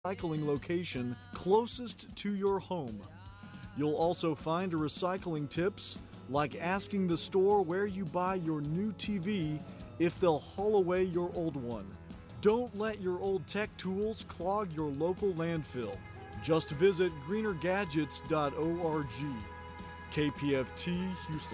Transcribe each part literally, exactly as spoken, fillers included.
recycling location closest to your home. You'll also find recycling tips like asking the store where you buy your new T V if they'll haul away your old one. Don't let your old tech tools clog your local landfill. Just visit greener gadgets dot org. K P F T Houston.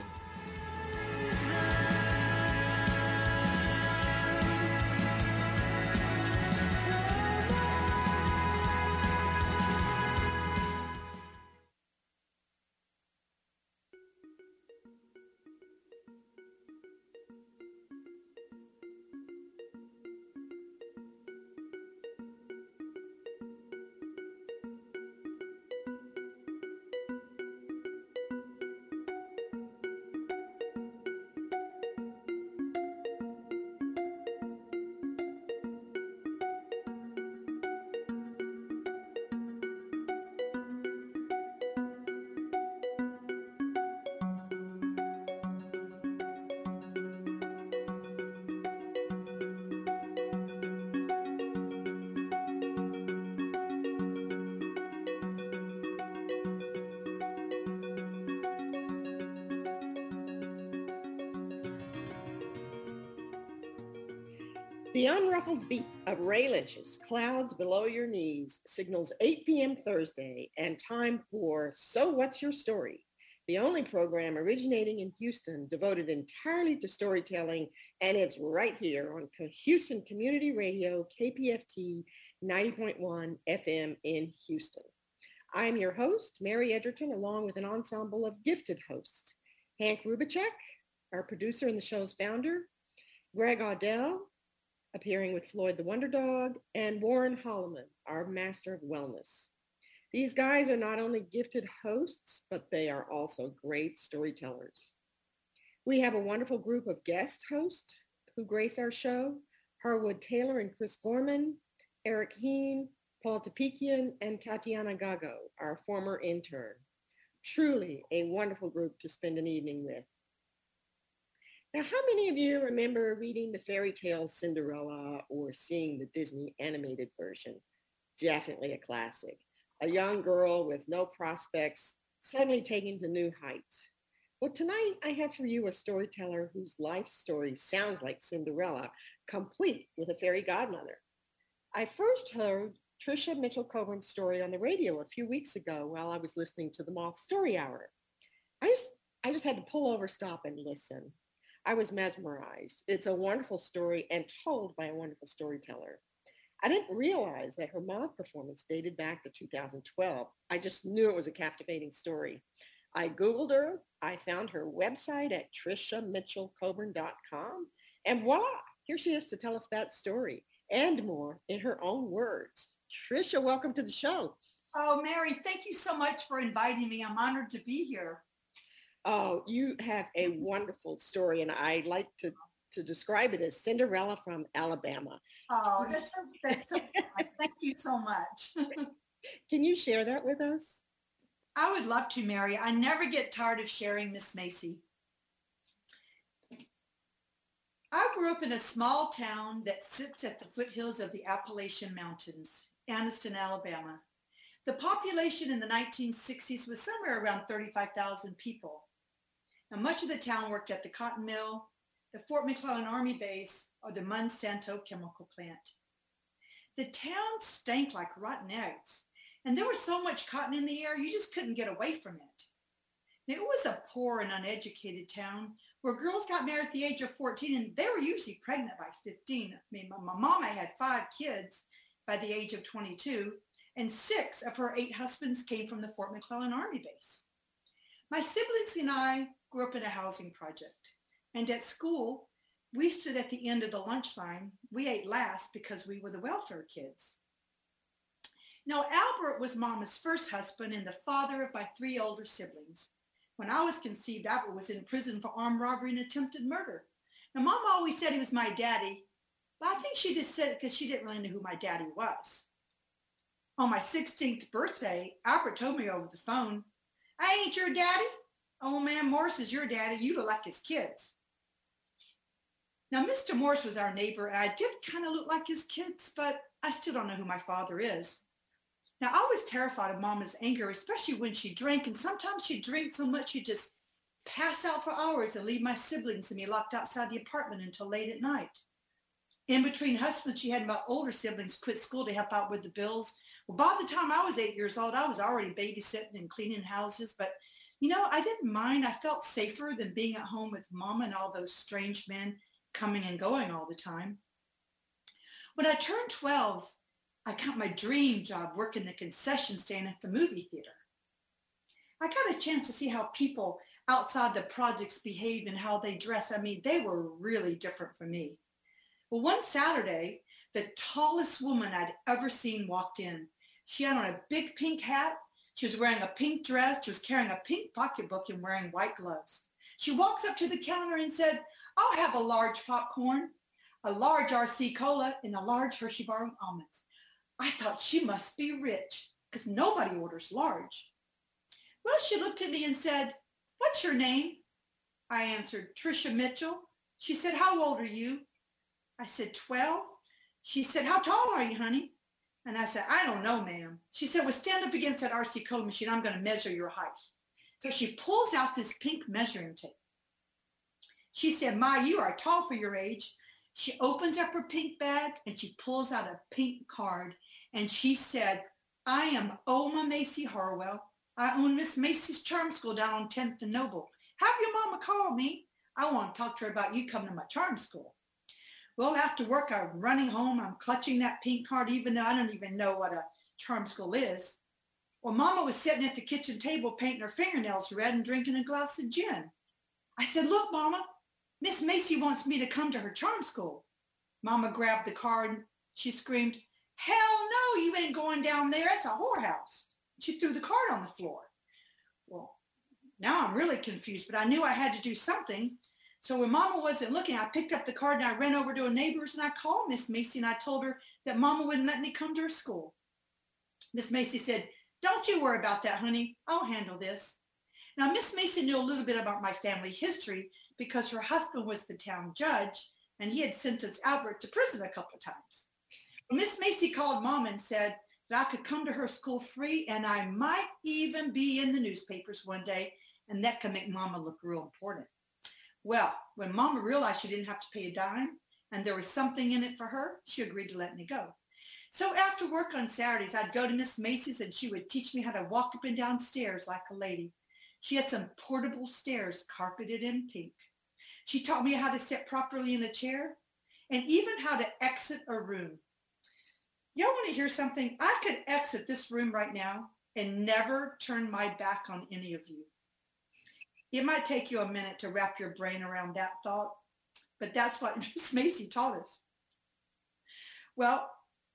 The unruffled beat of Ray Lynch's Clouds Below Your Knees signals eight p.m. Thursday and time for So What's Your Story, the only program originating in Houston devoted entirely to storytelling, and it's right here on Houston Community Radio, K P F T ninety point one F M in Houston. I'm your host, Mary Edgerton, along with an ensemble of gifted hosts. Hank Rubicek, our producer and the show's founder, Greg Audell, appearing with Floyd the Wonder Dog, and Warren Holloman, our master of wellness. These guys are not only gifted hosts, but they are also great storytellers. We have a wonderful group of guest hosts who grace our show: Harwood Taylor and Chris Gorman, Eric Heen, Paul Tapikian, and Tatiana Gago, our former intern. Truly a wonderful group to spend an evening with. Now, how many of you remember reading the fairy tale Cinderella or seeing the Disney animated version? Definitely a classic. A young girl with no prospects suddenly taken to new heights. Well, tonight I have for you a storyteller whose life story sounds like Cinderella, complete with a fairy godmother. I first heard Tricia Mitchell Coburn's story on the radio a few weeks ago while I was listening to the Moth Story Hour. I just, I just had to pull over, stop, and listen. I was mesmerized. It's a wonderful story and told by a wonderful storyteller. I didn't realize that her Moth performance dated back to two thousand twelve. I just knew it was a captivating story. I Googled her. I found her website at tricia mitchell coburn dot com. And voila, here she is to tell us that story and more in her own words. Tricia, welcome to the show. Oh, Mary, thank you so much for inviting me. I'm honored to be here. Oh, you have a wonderful story, and I like to, to describe it as Cinderella from Alabama. Oh, that's so, that's so fun. Thank you so much. Can you share that with us? I would love to, Mary. I never get tired of sharing, Miss Macy. I grew up in a small town that sits at the foothills of the Appalachian Mountains, Anniston, Alabama. The population in the nineteen sixties was somewhere around thirty-five thousand people. Now, much of the town worked at the cotton mill, the Fort McClellan Army Base, or the Monsanto chemical plant. The town stank like rotten eggs, and there was so much cotton in the air, you just couldn't get away from it. Now, it was a poor and uneducated town where girls got married at the age of fourteen, and they were usually pregnant by fifteen. I mean, my, my mama had five kids by the age of twenty-two, and six of her eight husbands came from the Fort McClellan Army Base. My siblings and I grew up in a housing project, and at school, we stood at the end of the lunch line. We ate last because we were the welfare kids. Now, Albert was Mama's first husband and the father of my three older siblings. When I was conceived, Albert was in prison for armed robbery and attempted murder. Now, Mama always said he was my daddy, but I think she just said it because she didn't really know who my daddy was. On my sixteenth birthday, Albert told me over the phone, "I ain't your daddy. Old man Morse is your daddy. You look like his kids." Now, Mister Morse was our neighbor, and I did kind of look like his kids, but I still don't know who my father is. Now, I was terrified of Mama's anger, especially when she drank, and sometimes she'd drink so much she'd just pass out for hours and leave my siblings and me locked outside the apartment until late at night. In between husbands, she had my older siblings quit school to help out with the bills. Well, by the time I was eight years old, I was already babysitting and cleaning houses. But, you know, I didn't mind. I felt safer than being at home with Mama and all those strange men coming and going all the time. When I turned twelve, I got my dream job working the concession stand at the movie theater. I got a chance to see how people outside the projects behaved and how they dress. I mean, they were really different from me. Well, one Saturday, the tallest woman I'd ever seen walked in. She had on a big pink hat. She was wearing a pink dress. She was carrying a pink pocketbook and wearing white gloves. She walks up to the counter and said, "I'll have a large popcorn, a large R C Cola, and a large Hershey bar with almonds." I thought she must be rich because nobody orders large. Well, she looked at me and said, "What's your name?" I answered, "Tricia Mitchell." She said, "How old are you?" I said, twelve. She said, "How tall are you, honey?" And I said, "I don't know, ma'am." She said, "Well, stand up against that R C Cola machine. I'm going to measure your height." So she pulls out this pink measuring tape. She said, "My, you are tall for your age." She opens up her pink bag and she pulls out a pink card. And she said, "I am Oma Macy Harwell. I own Miss Macy's Charm School down on tenth and Noble. Have your mama call me. I want to talk to her about you coming to my charm school." Well, after work, I'm running home. I'm clutching that pink card, even though I don't even know what a charm school is. Well, Mama was sitting at the kitchen table painting her fingernails red and drinking a glass of gin. I said, "Look, Mama, Miss Macy wants me to come to her charm school." Mama grabbed the card. She screamed, "Hell no, you ain't going down there. It's a whorehouse." She threw the card on the floor. Well, now I'm really confused, but I knew I had to do something. So when Mama wasn't looking, I picked up the card and I ran over to a neighbor's and I called Miss Macy and I told her that Mama wouldn't let me come to her school. Miss Macy said, "Don't you worry about that, honey. I'll handle this." Now, Miss Macy knew a little bit about my family history because her husband was the town judge and he had sentenced Albert to prison a couple of times. Miss Macy called Mama and said that I could come to her school free and I might even be in the newspapers one day, and that could make Mama look real important. Well, when Mama realized she didn't have to pay a dime and there was something in it for her, she agreed to let me go. So after work on Saturdays, I'd go to Miss Macy's and she would teach me how to walk up and down stairs like a lady. She had some portable stairs carpeted in pink. She taught me how to sit properly in a chair and even how to exit a room. Y'all want to hear something? I could exit this room right now and never turn my back on any of you. It might take you a minute to wrap your brain around that thought, but that's what Miss Macy taught us. Well,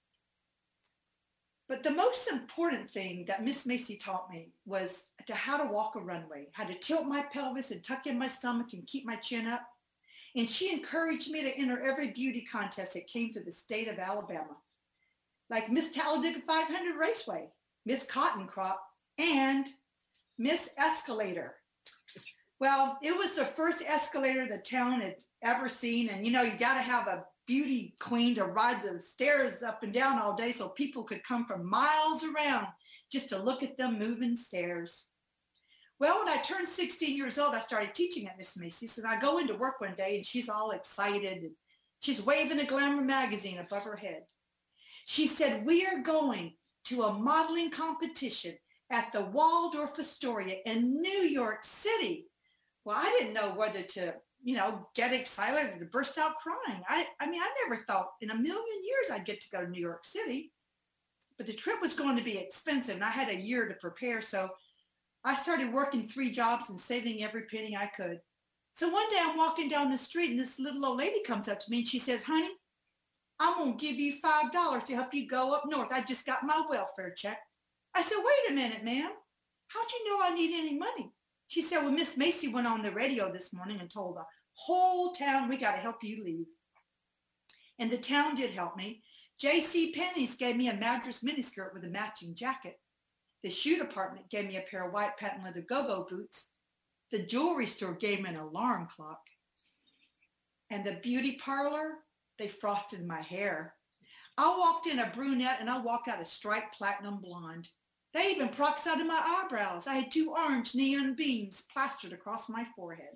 but the most important thing that Miss Macy taught me was to how to walk a runway, how to tilt my pelvis and tuck in my stomach and keep my chin up. And she encouraged me to enter every beauty contest that came to the state of Alabama, like Miss Talladega five hundred Raceway, Miss Cotton Crop, and Miss Escalator. Well, it was the first escalator the town had ever seen. And, you know, you got to have a beauty queen to ride the stairs up and down all day so people could come from miles around just to look at them moving stairs. Well, when I turned sixteen years old, I started teaching at Miss Macy's. And I go into work one day and she's all excited. And she's waving a Glamour magazine above her head. She said, "We are going to a modeling competition at the Waldorf Astoria in New York City." Well, I didn't know whether to, you know, get excited or to burst out crying. I, I mean, I never thought in a million years I'd get to go to New York City. But the trip was going to be expensive, and I had a year to prepare. So I started working three jobs and saving every penny I could. So one day I'm walking down the street, and this little old lady comes up to me, and she says, "Honey, I'm going to give you five dollars to help you go up north. I just got my welfare check." I said, "Wait a minute, ma'am. How'd you know I need any money?" She said, "Well, Miss Macy went on the radio this morning and told the whole town we got to help you leave." And the town did help me. J C Penney's gave me a Madras miniskirt with a matching jacket. The shoe department gave me a pair of white patent leather go-go boots. The jewelry store gave me an alarm clock. And the beauty parlor, they frosted my hair. I walked in a brunette and I walked out a striped platinum blonde. They even peroxided my eyebrows. I had two orange neon beams plastered across my forehead.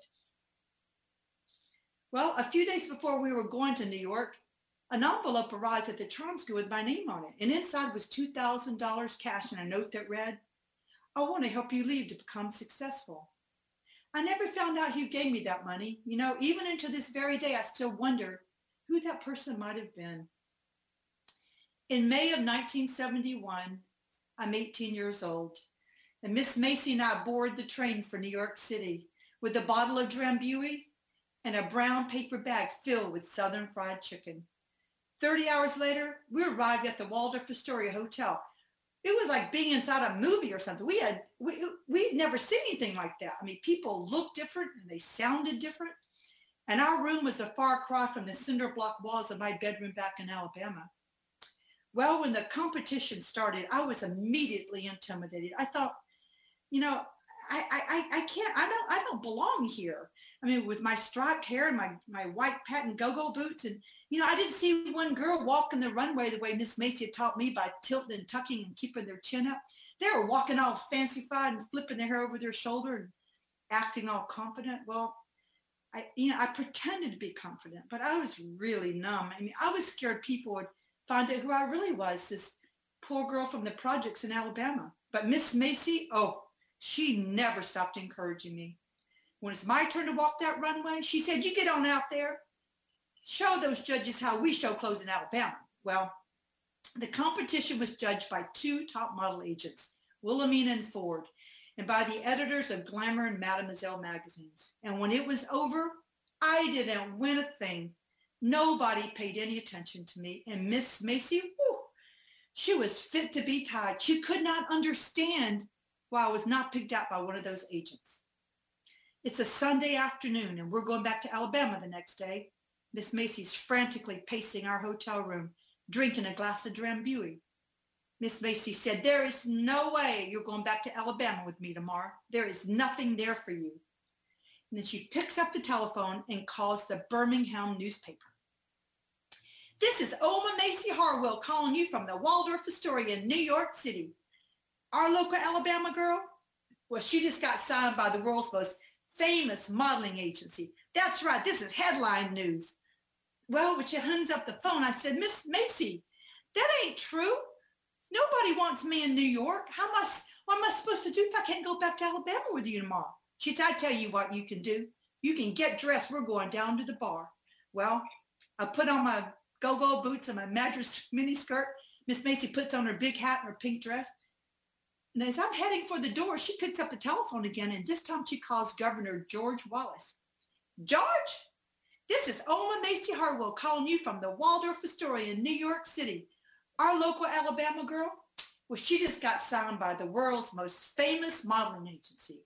Well, a few days before we were going to New York, an envelope arrived at the charm school with my name on it, and inside was two thousand dollars cash and a note that read, "I want to help you leave to become successful." I never found out who gave me that money. You know, even until this very day, I still wonder who that person might have been. In May of nineteen seventy-one, I'm eighteen years old, and Miss Macy and I board the train for New York City with a bottle of Drambuie and a brown paper bag filled with Southern fried chicken. thirty hours later, we arrived at the Waldorf Astoria Hotel. It was like being inside a movie or something. We had, we, we'd never seen anything like that. I mean, people looked different and they sounded different. And our room was a far cry from the cinder block walls of my bedroom back in Alabama. Well, when the competition started, I was immediately intimidated. I thought, you know, I, I, I can't, I don't, I don't belong here. I mean, with my striped hair and my, my white patent go-go boots. And, you know, I didn't see one girl walking the runway the way Miss Macy had taught me by tilting and tucking and keeping their chin up. They were walking all fancy-fied and flipping their hair over their shoulder and acting all confident. Well, I, you know, I pretended to be confident, but I was really numb. I mean, I was scared people would find out who I really was, this poor girl from the projects in Alabama. But Miss Macy, oh, she never stopped encouraging me. When it's my turn to walk that runway, she said, "You get on out there. Show those judges how we show clothes in Alabama." Well, the competition was judged by two top model agents, Wilhelmina and Ford, and by the editors of Glamour and Mademoiselle magazines. And when it was over, I didn't win a thing. Nobody paid any attention to me. And Miss Macy, whew, she was fit to be tied. She could not understand why I was not picked out by one of those agents. It's a Sunday afternoon, and we're going back to Alabama the next day. Miss Macy's frantically pacing our hotel room, drinking a glass of Drambuie. Miss Macy said, "There is no way you're going back to Alabama with me tomorrow. There is nothing there for you." And then she picks up the telephone and calls the Birmingham newspaper. "This is Oma Macy Harwell calling you from the Waldorf Astoria in New York City. Our local Alabama girl, well, she just got signed by the world's most famous modeling agency. That's right, this is headline news." Well, when she hangs up the phone, I said, "Miss Macy, that ain't true. Nobody wants me in New York. How am I, what am I supposed to do if I can't go back to Alabama with you tomorrow?" She said, "I tell you what you can do. You can get dressed. We're going down to the bar." Well, I put on my go-go boots and my Madras miniskirt. Miss Macy puts on her big hat and her pink dress. And as I'm heading for the door, she picks up the telephone again, and this time she calls Governor George Wallace. "George, this is Oma Macy Harwell calling you from the Waldorf Astoria in New York City. Our local Alabama girl, well, she just got signed by the world's most famous modeling agency."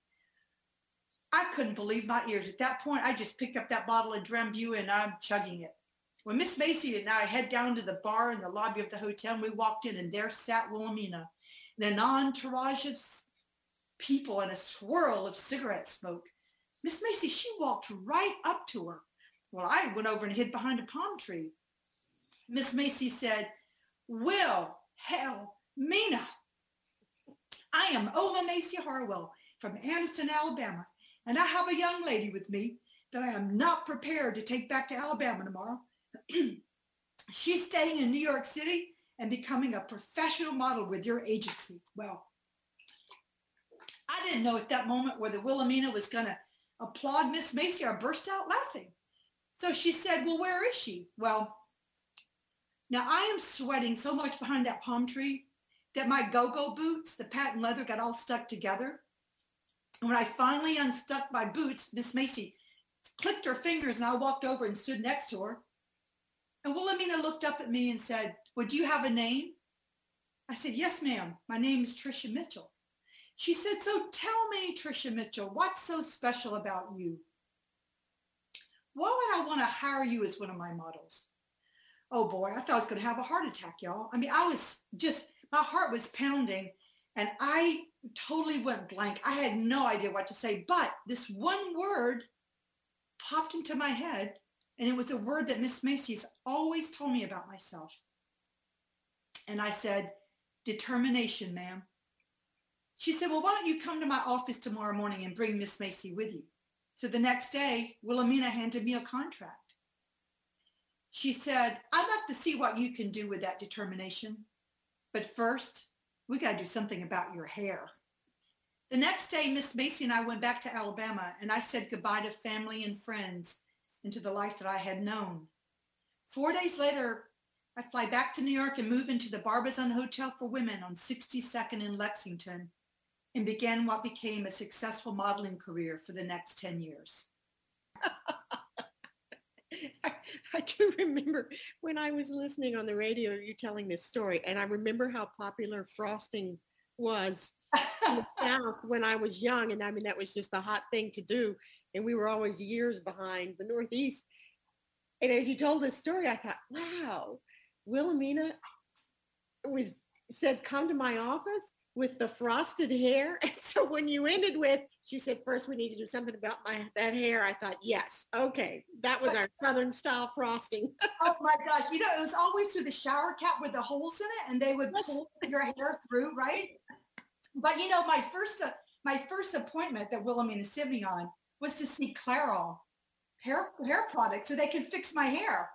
I couldn't believe my ears. At that point, I just picked up that bottle of Drambuie and I'm chugging it. When Miss Macy and I head down to the bar in the lobby of the hotel, and we walked in, and there sat Wilhelmina in an entourage of people and a swirl of cigarette smoke. Miss Macy, she walked right up to her. Well, I went over and hid behind a palm tree. Miss Macy said, "Will, hell, Mina, I am Oma Macy Harwell from Anniston, Alabama, and I have a young lady with me that I am not prepared to take back to Alabama tomorrow. She's staying in New York City and becoming a professional model with your agency." Well, I didn't know at that moment whether Wilhelmina was going to applaud Miss Macy or burst out laughing. So she said, "Well, where is she?" Well, now I am sweating so much behind that palm tree that my go-go boots, the patent leather, got all stuck together. And when I finally unstuck my boots, Miss Macy clicked her fingers, and I walked over and stood next to her. And Wilhelmina looked up at me and said, "Well, do you have a name?" I said, "Yes, ma'am. My name is Tricia Mitchell." She said, "So tell me, Tricia Mitchell, what's so special about you? Why would I want to hire you as one of my models?" Oh boy, I thought I was going to have a heart attack, y'all. I mean, I was just, my heart was pounding, and I totally went blank. I had no idea what to say, but this one word popped into my head, and it was a word that Miss Macy's always told me about myself. And I said, determination, ma'am. She said, well, why don't you come to my office tomorrow morning and bring Miss Macy with you? So the next day, Wilhelmina handed me a contract. She said, I'd like to see what you can do with that determination. But first, we got to do something about your hair. The next day, Miss Macy and I went back to Alabama, and I said goodbye to family and friends and to the life that I had known. Four days later, I fly back to New York and move into the Barbizon Hotel for Women on sixty-second in Lexington and began what became a successful modeling career for the next ten years. I, I do remember when I was listening on the radio, you telling this story, and I remember how popular frosting was in the South when I was young. And I mean, that was just the hot thing to do. And we were always years behind the Northeast. And as you told this story, I thought, wow, Wilhelmina was said, come to my office with the frosted hair. And so when you ended with, she said, first we need to do something about my that hair. I thought, yes, okay. That was our Southern style frosting. Oh my gosh. You know, it was always through the shower cap with the holes in it, and they would pull your hair through, right? But you know, my first, uh, my first appointment that Wilhelmina sent me on was to see Clairol hair, hair products so they can fix my hair.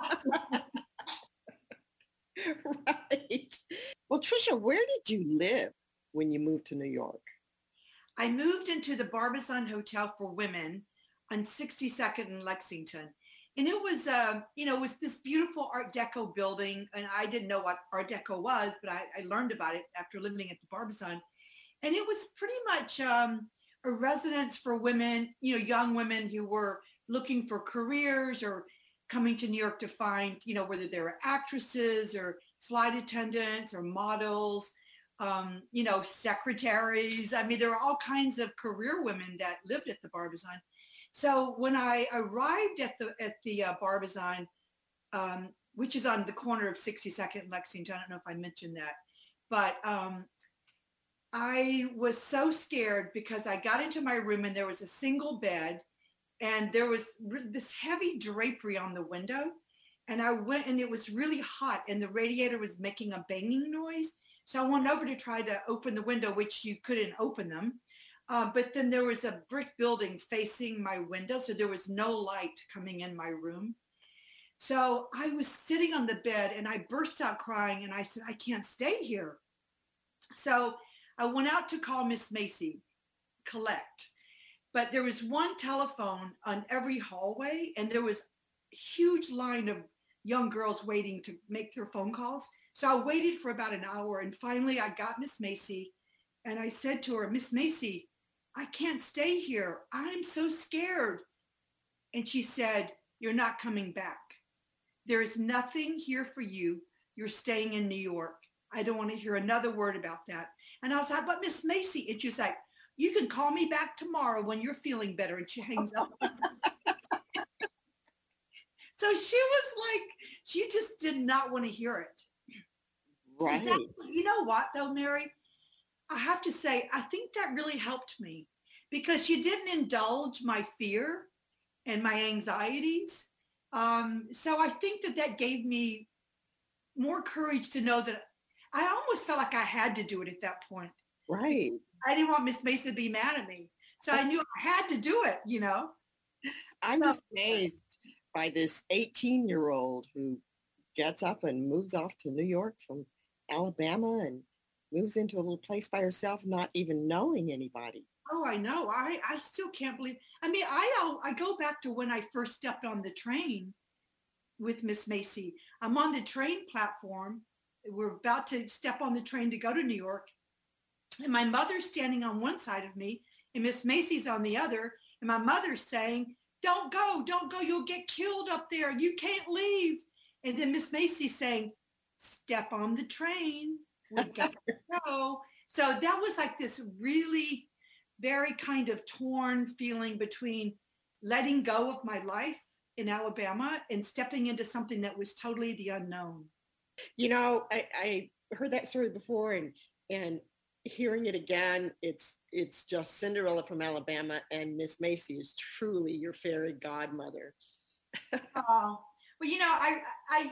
Right. Well, Tricia, where did you live when you moved to New York? I moved into the Barbizon Hotel for Women on sixty-second in Lexington. And it was, uh, you know, it was this beautiful Art Deco building. And I didn't know what Art Deco was, but I, I learned about it after living at the Barbizon. And it was pretty much um, a residence for women, you know, young women who were looking for careers or coming to New York to find, you know, whether they were actresses or flight attendants or models, um, you know, secretaries. I mean, there were all kinds of career women that lived at the Barbizon. So when I arrived at the at the uh, Barbizon, um, which is on the corner of sixty-second and Lexington, I don't know if I mentioned that, but um, I was so scared because I got into my room and there was a single bed and there was re- this heavy drapery on the window. And I went and it was really hot and the radiator was making a banging noise. So I went over to try to open the window, which you couldn't open them. Uh, but then there was a brick building facing my window. So there was no light coming in my room. So I was sitting on the bed and I burst out crying and I said, I can't stay here. So I went out to call Miss Macy, collect. But there was one telephone on every hallway and there was a huge line of young girls waiting to make their phone calls. So I waited for about an hour and finally I got Miss Macy and I said to her, Miss Macy, I can't stay here. I'm so scared. And she said, you're not coming back. There is nothing here for you. You're staying in New York. I don't want to hear another word about that. And I was like, but Miss Macy, and she was like, you can call me back tomorrow when you're feeling better. And she hangs up. So she was like, she just did not want to hear it. Right. That, you know what though, Mary? I have to say, I think that really helped me because she didn't indulge my fear and my anxieties. Um, so I think that that gave me more courage to know that I almost felt like I had to do it at that point. Right. I didn't want Miss Mason to be mad at me. So I knew I had to do it, you know. I'm so, just amazed by this eighteen-year-old who gets up and moves off to New York from Alabama and moves into a little place by herself, not even knowing anybody. Oh, I know. I, I still can't believe. I mean, I I go back to when I first stepped on the train with Miss Macy. I'm on the train platform. We're about to step on the train to go to New York. And my mother's standing on one side of me and Miss Macy's on the other. And my mother's saying, don't go, don't go. You'll get killed up there. You can't leave. And then Miss Macy's saying, step on the train. We got to go. So that was like this really very kind of torn feeling between letting go of my life in Alabama and stepping into something that was totally the unknown. You know, I, I heard that story before and and hearing it again, it's it's just Cinderella from Alabama and Miss Macy is truly your fairy godmother. uh, well, you know, I, I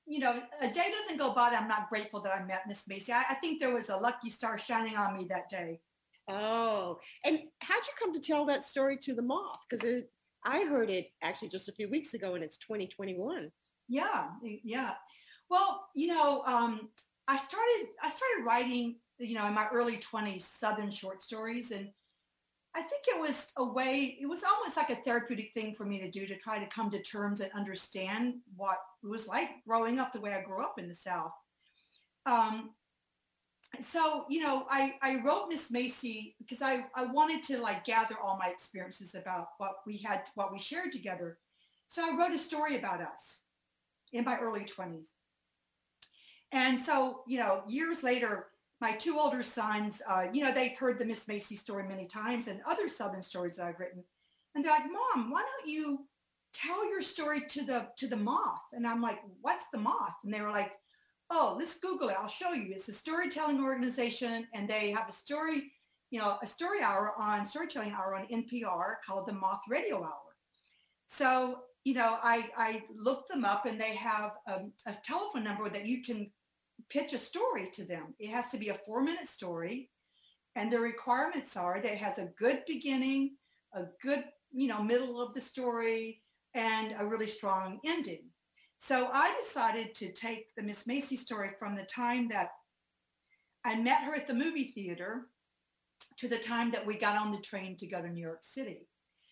you know, a day doesn't go by that I'm not grateful that I met Miss Macy. I, I think there was a lucky star shining on me that day. Oh, and how'd you come to tell that story to the Moth? Because I heard it actually just a few weeks ago, and it's twenty twenty-one. Yeah, yeah. Well, you know, um, I started I started writing, you know, in my early twenties, Southern short stories, and I think it was a way, it was almost like a therapeutic thing for me to do, to try to come to terms and understand what it was like growing up the way I grew up in the South. Um, so, you know, I, I wrote Miss Macy because I, I wanted to like gather all my experiences about what we had, what we shared together. So I wrote a story about us in my early twenties. And so, you know, years later, my two older sons, uh, you know, they've heard the Miss Macy story many times and other Southern stories that I've written. And they're like, Mom, why don't you tell your story to the to the Moth? And I'm like, what's the Moth? And they were like, oh, let's Google it. I'll show you. It's a storytelling organization, and they have a story, you know, a story hour on storytelling hour on N P R called the Moth Radio Hour. So, you know, I, I looked them up, and they have a, a telephone number that you can pitch a story to them. It has to be a four minute story. And the requirements are that it has a good beginning, a good, you know, middle of the story, and a really strong ending. So I decided to take the Miss Macy story from the time that I met her at the movie theater to the time that we got on the train to go to New York City.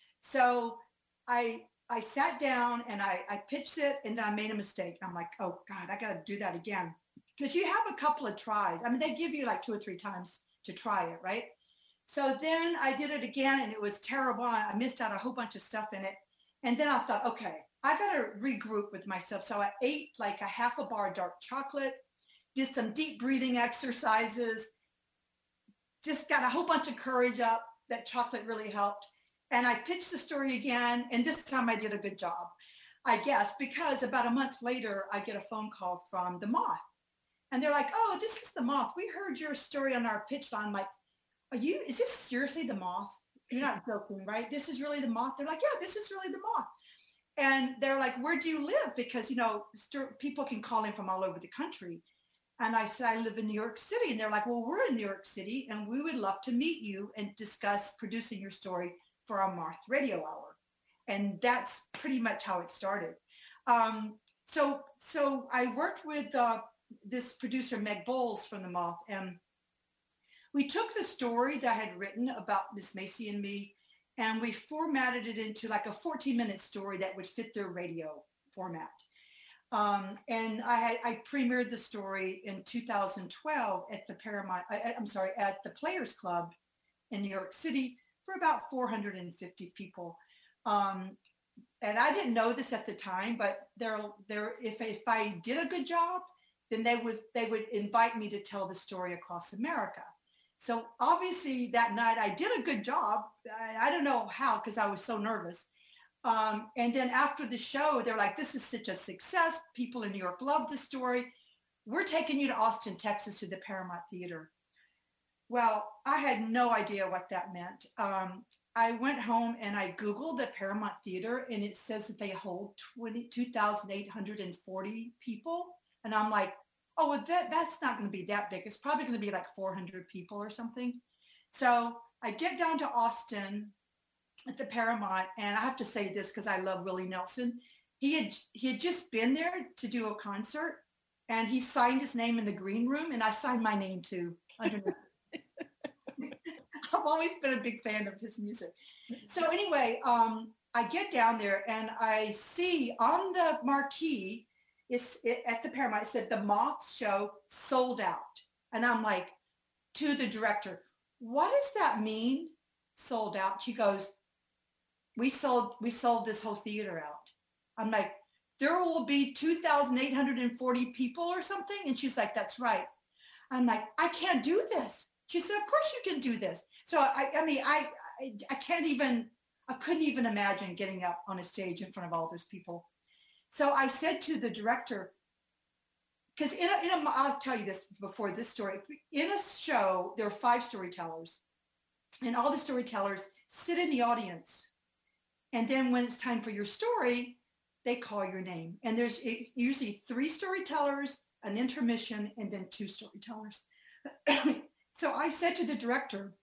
So I I sat down and I, I pitched it, and then I made a mistake. I'm like, oh God, I got to do that again. Because you have a couple of tries. I mean, they give you like two or three times to try it, right? So then I did it again, and it was terrible. I missed out a whole bunch of stuff in it. And then I thought, okay, I got to regroup with myself. So I ate like a half a bar of dark chocolate, did some deep breathing exercises, just got a whole bunch of courage up. That chocolate really helped. And I pitched the story again. And this time I did a good job, I guess, because about a month later, I get a phone call from the Moth. And they're like, oh, this is the Moth. We heard your story on our pitch line. I'm like, are you, is this seriously the Moth? You're not joking, right? This is really the Moth? They're like, yeah, this is really the Moth. And they're like, where do you live? Because, you know, st- people can call in from all over the country. And I said, I live in New York City. And they're like, well, we're in New York City, and we would love to meet you and discuss producing your story for our Moth Radio Hour. And that's pretty much how it started. Um, so, so I worked with uh, this producer, Meg Bowles from the Moth, and we took the story that I had written about Miss Macy and me, and we formatted it into like a fourteen minute story that would fit their radio format. Um, and I had, I premiered the story in two thousand twelve at the Paramount, I, I'm sorry, at the Players Club in New York City for about four hundred fifty people. Um, and I didn't know this at the time, but there, there, if, if I did a good job, then they would, they would invite me to tell the story across America. So obviously that night I did a good job. I, I don't know how, because I was so nervous. Um, and then after the show, they're like, this is such a success. People in New York love the story. We're taking you to Austin, Texas, to the Paramount Theater. Well, I had no idea what that meant. Um, I went home and I Googled the Paramount Theater, and it says that they hold two thousand eight hundred forty people. And I'm like, oh, well, that, that's not going to be that big. It's probably going to be like four hundred people or something. So I get down to Austin at the Paramount, and I have to say this because I love Willie Nelson. He had he had just been there to do a concert, and he signed his name in the green room, and I signed my name too. I've always been a big fan of his music. So anyway, um, I get down there, and I see on the marquee, it's it, at the Paramount, it said the Moth show sold out. And I'm like, to the director, what does that mean, sold out? She goes, we sold we sold this whole theater out. I'm like, there will be two thousand eight hundred forty people or something? And she's like, that's right. I'm like, I can't do this. She said, of course you can do this. So I, I mean, I, I, I can't even, I couldn't even imagine getting up on a stage in front of all those people. So I said to the director, because in a, in a, I'll tell you this before this story, in a show, there are five storytellers, and all the storytellers sit in the audience. And then when it's time for your story, they call your name. And there's usually three storytellers, an intermission, and then two storytellers. So I said to the director,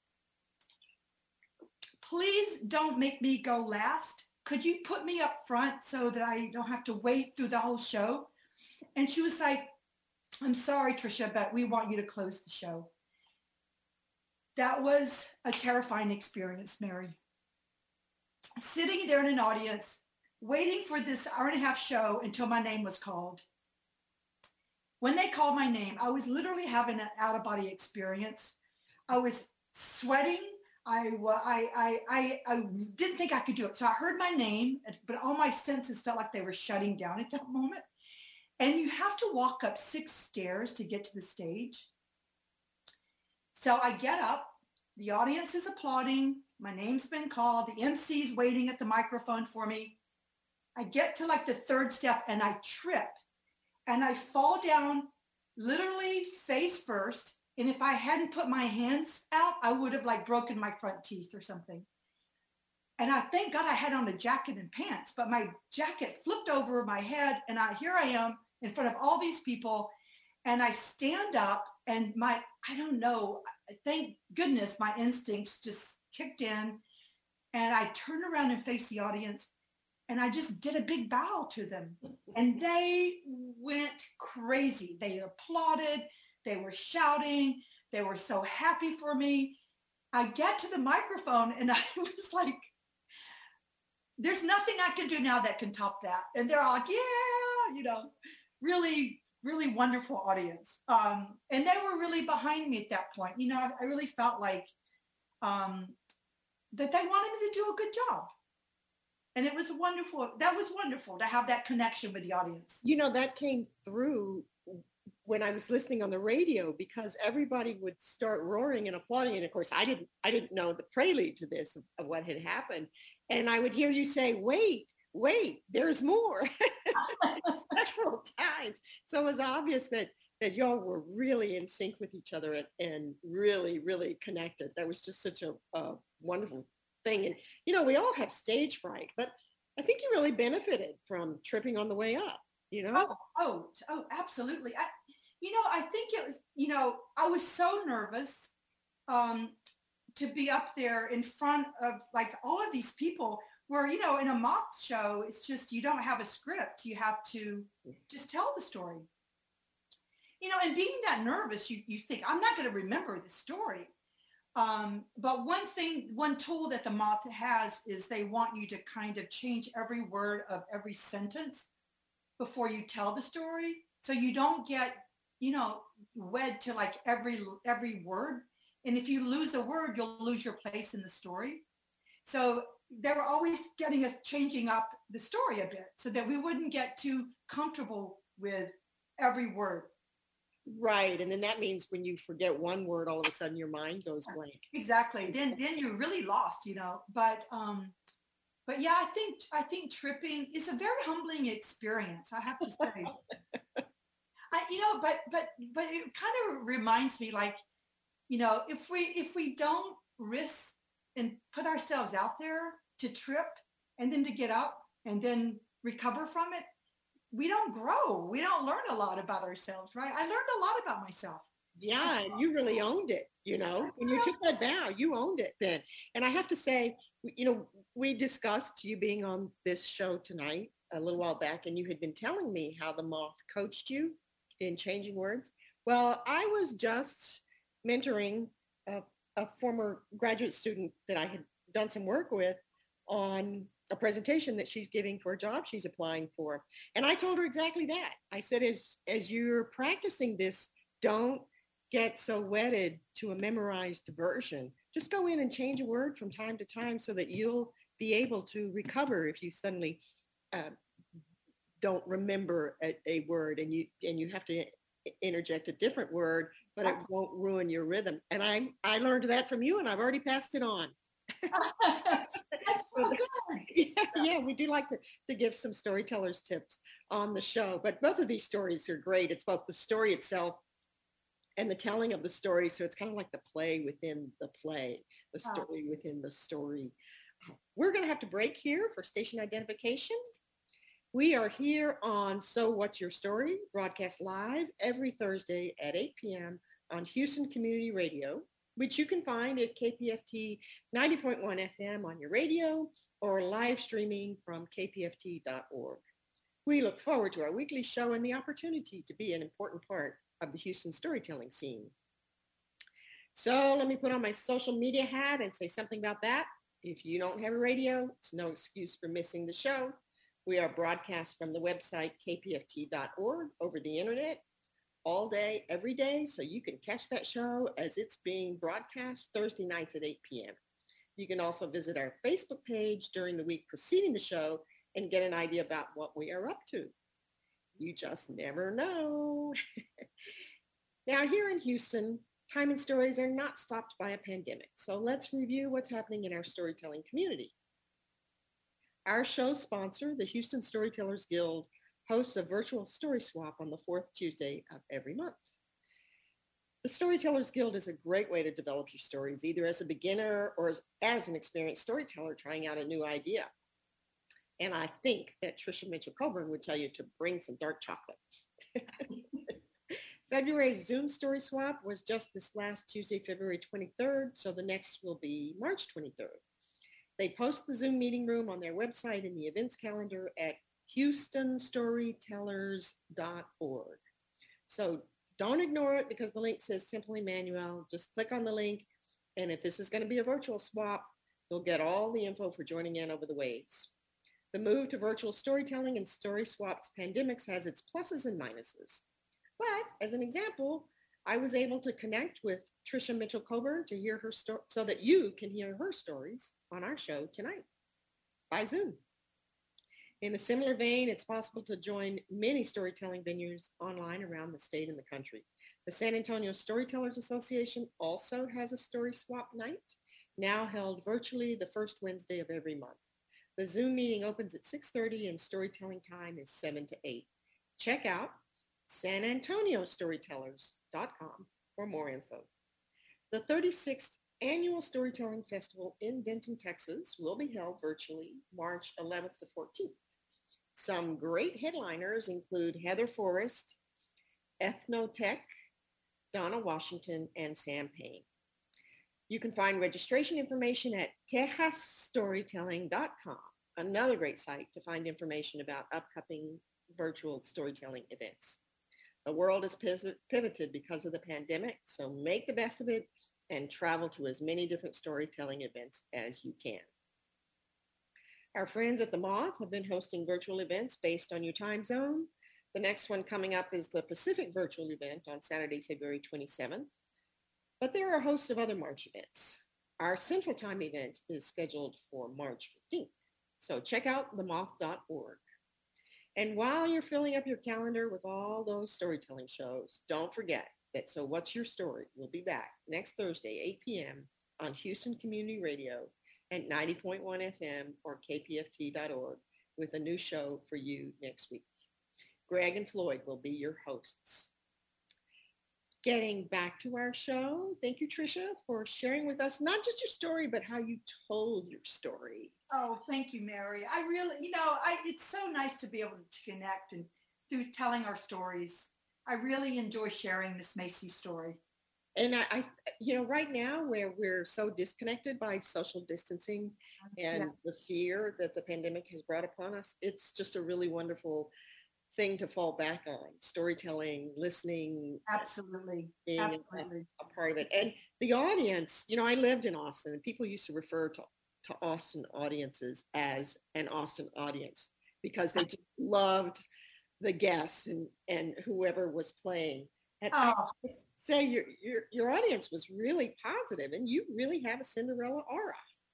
please don't make me go last. Could you put me up front so that I don't have to wait through the whole show? And she was like, I'm sorry, Tricia, but we want you to close the show. That was a terrifying experience, Mary. Sitting there in an audience, waiting for this hour and a half show until my name was called. When they called my name, I was literally having an out-of-body experience. I was sweating. I, I, I, I, I didn't think I could do it. So I heard my name, but all my senses felt like they were shutting down at that moment. And you have to walk up six stairs to get to the stage. So I get up, the audience is applauding, my name's been called, the M C's waiting at the microphone for me. I get to like the third step and I trip and I fall down literally face first. And if I hadn't put my hands out, I would have like broken my front teeth or something. And I thank God I had on a jacket and pants, but my jacket flipped over my head and I here I am in front of all these people and I stand up and my, I don't know, thank goodness my instincts just kicked in and I turned around and faced the audience and I just did a big bow to them and they went crazy. They applauded, they were shouting, they were so happy for me. I get to the microphone and I was like, there's nothing I can do now that can top that. And they're all like, yeah, you know, really, really wonderful audience. Um, and they were really behind me at that point. You know, I, I really felt like um, that they wanted me to do a good job. And it was wonderful. That was wonderful to have that connection with the audience. You know, that came through when I was listening on the radio because everybody would start roaring and applauding. And of course, I didn't, I didn't know the prelude to this of, of what had happened. And I would hear you say, wait, wait, there's more several times. So it was obvious that that y'all were really in sync with each other and, and really, really connected. That was just such a, a wonderful thing. And, you know, we all have stage fright, but I think you really benefited from tripping on the way up, you know? Oh, oh, oh, absolutely. I, you know, I think it was, you know, I was so nervous um, to be up there in front of like all of these people where, you know, in a mock show, it's just, you don't have a script. You have to just tell the story. You know, and being that nervous, you, you think, I'm not going to remember the story. Um, but one thing, one tool that the Moth has is they want you to kind of change every word of every sentence before you tell the story. So you don't get, you know, wed to like every, every word. And if you lose a word, you'll lose your place in the story. So they were always getting us changing up the story a bit so that we wouldn't get too comfortable with every word. Right. And then that means when you forget one word, all of a sudden your mind goes blank. Exactly. Then then you're really lost, you know. But um, but yeah, I think I think tripping is a very humbling experience, I have to say. I, you know, but but but it kind of reminds me like, you know, if we if we don't risk and put ourselves out there to trip and then to get up and then recover from it, we don't grow. We don't learn a lot about ourselves, right? I learned a lot about myself. Yeah, and you really owned it, you know. When you took that bow, you owned it then. And I have to say, you know, we discussed you being on this show tonight a little while back, and you had been telling me how the Moth coached you in changing words. Well, I was just mentoring a, a former graduate student that I had done some work with on a presentation that she's giving for a job she's applying for. And I told her exactly that. I said, as, as you're practicing this, don't get so wedded to a memorized version. Just go in and change a word from time to time so that you'll be able to recover if you suddenly uh, don't remember a, a word and you and you have to interject a different word, but it won't ruin your rhythm. And I, I learned that from you and I've already passed it on. That's so good. Yeah, yeah, we do like to, to give some storytellers tips on the show, but both of these stories are great. It's both the story itself and the telling of the story. So it's kind of like the play within the play, the story oh. within the story. We're going to have to break here for station identification. We are here on So What's Your Story, broadcast live every Thursday at eight p.m. on Houston Community Radio, which you can find at K P F T ninety point one F M on your radio or live streaming from K P F T dot org. We look forward to our weekly show and the opportunity to be an important part of the Houston storytelling scene. So let me put on my social media hat and say something about that. If you don't have a radio, it's no excuse for missing the show. We are broadcast from the website K P F T dot org over the internet all day, every day, so you can catch that show as it's being broadcast Thursday nights at eight p.m. You can also visit our Facebook page during the week preceding the show and get an idea about what we are up to. You just never know. Now, here in Houston, time and stories are not stopped by a pandemic, so let's review what's happening in our storytelling community. Our show sponsor, the Houston Storytellers Guild, hosts a virtual story swap on the fourth Tuesday of every month. The Storytellers Guild is a great way to develop your stories, either as a beginner or as, as an experienced storyteller trying out a new idea. And I think that Tricia Mitchell-Coburn would tell you to bring some dark chocolate. February's Zoom story swap was just this last Tuesday, February twenty-third, so the next will be March twenty-third. They post the Zoom meeting room on their website in the events calendar at houston storytellers dot org. So don't ignore it because the link says Temple Emmanuel. Just click on the link. And if this is going to be a virtual swap, you'll get all the info for joining in over the waves. The move to virtual storytelling and story swaps pandemics has its pluses and minuses. But as an example, I was able to connect with Tricia Mitchell-Coburn to hear her story so that you can hear her stories on our show tonight by Zoom. In a similar vein, it's possible to join many storytelling venues online around the state and the country. The San Antonio Storytellers Association also has a story swap night, now held virtually the first Wednesday of every month. The Zoom meeting opens at six thirty and storytelling time is seven to eight. Check out san antonio storytellers dot com for more info. The thirty-sixth Annual Storytelling Festival in Denton, Texas will be held virtually March eleventh to fourteenth. Some great headliners include Heather Forrest, Ethnotech, Donna Washington, and Sam Payne. You can find registration information at texas storytelling dot com, another great site to find information about upcoming virtual storytelling events. The world has pivoted because of the pandemic, so make the best of it and travel to as many different storytelling events as you can. Our friends at The Moth have been hosting virtual events based on your time zone. The next one coming up is the Pacific virtual event on Saturday, February twenty-seventh. But there are a host of other March events. Our Central Time event is scheduled for March fifteenth. So check out the moth dot org. And while you're filling up your calendar with all those storytelling shows, don't forget that So What's Your Story will be back next Thursday, eight p.m. on Houston Community Radio at ninety point one F M or K P F T dot org with a new show for you next week. Greg and Floyd will be your hosts. Getting back to our show, thank you, Tricia, for sharing with us not just your story, but how you told your story. Oh, thank you, Mary. I really, you know, I, it's so nice to be able to connect and through telling our stories. I really enjoy sharing Miss Macy's story. And I, I, you know, right now where we're so disconnected by social distancing and yeah. the fear that the pandemic has brought upon us, it's just a really wonderful thing to fall back on. Storytelling, listening. Absolutely. Being Absolutely. A, a part of it. And the audience, you know, I lived in Austin and people used to refer to, to Austin audiences as an Austin audience because they just loved the guests and, and whoever was playing. And oh. I say your, your, your audience was really positive and you really have a Cinderella aura.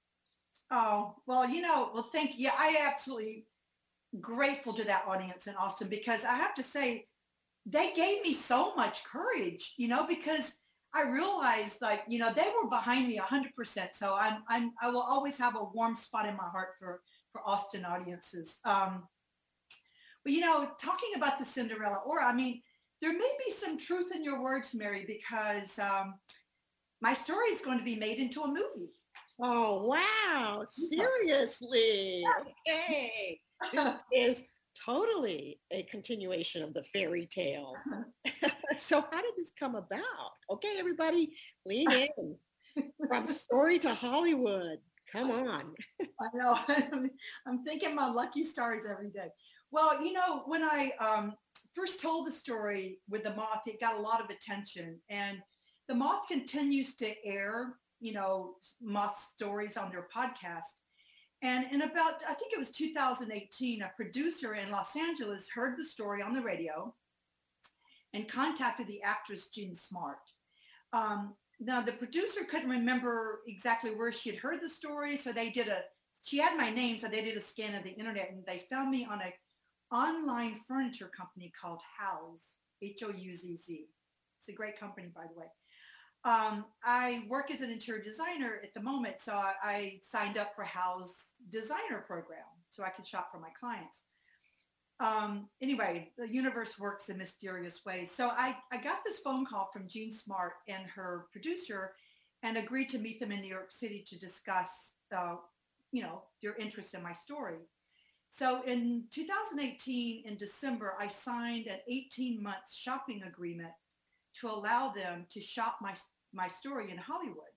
Oh, well, you know, well, thank you. Yeah, I absolutely grateful to that audience in Austin because I have to say they gave me so much courage, you know, because I realized like, you know, they were behind me a hundred percent. So I'm, I'm, I will always have a warm spot in my heart for, for Austin audiences. Um, but, you know, talking about the Cinderella aura, I mean, there may be some truth in your words, Mary, because um, my story is going to be made into a movie. Oh, wow. Seriously. Okay. This is totally a continuation of the fairy tale. So how did this come about? Okay, everybody, lean in. From story to Hollywood. Come on. I know. I'm thinking my lucky stars every day. Well, you know, when I um, first told the story with the moth, it got a lot of attention. And the moth continues to air, you know, moth stories on their podcast. And in about, I think it was two thousand eighteen, a producer in Los Angeles heard the story on the radio and contacted the actress Jean Smart. Um, now, the producer couldn't remember exactly where she had heard the story, so they did a, she had my name, so they did a scan of the internet, and they found me on a online furniture company called Houzz, H O U Z Z. It's a great company, by the way. Um, I work as an interior designer at the moment, so I, I signed up for Houzz designer program so I could shop for my clients. Um, anyway, the universe works in mysterious ways. So I, I got this phone call from Jean Smart and her producer and agreed to meet them in New York City to discuss, uh, you know, their interest in my story. So in two thousand eighteen, in December, I signed an eighteen month shopping agreement to allow them to shop my, my story in Hollywood.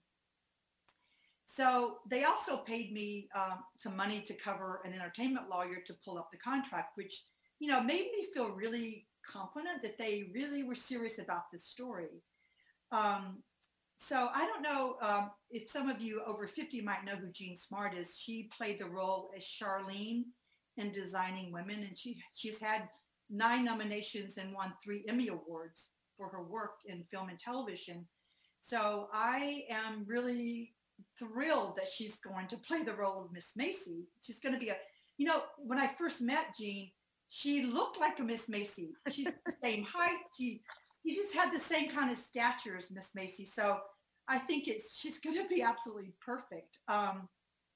So they also paid me um, some money to cover an entertainment lawyer to pull up the contract, which, you know, made me feel really confident that they really were serious about this story. Um, so I don't know um, if some of you over fifty might know who Jean Smart is. She played the role as Charlene in Designing Women, and she she's had nine nominations and won three Emmy Awards for her work in film and television. So I am really thrilled that she's going to play the role of Miss Macy. She's going to be a, you know, when I first met Jean, she looked like a Miss Macy. She's the same height. She, she just had the same kind of stature as Miss Macy. So I think it's, she's going to be absolutely perfect. Um,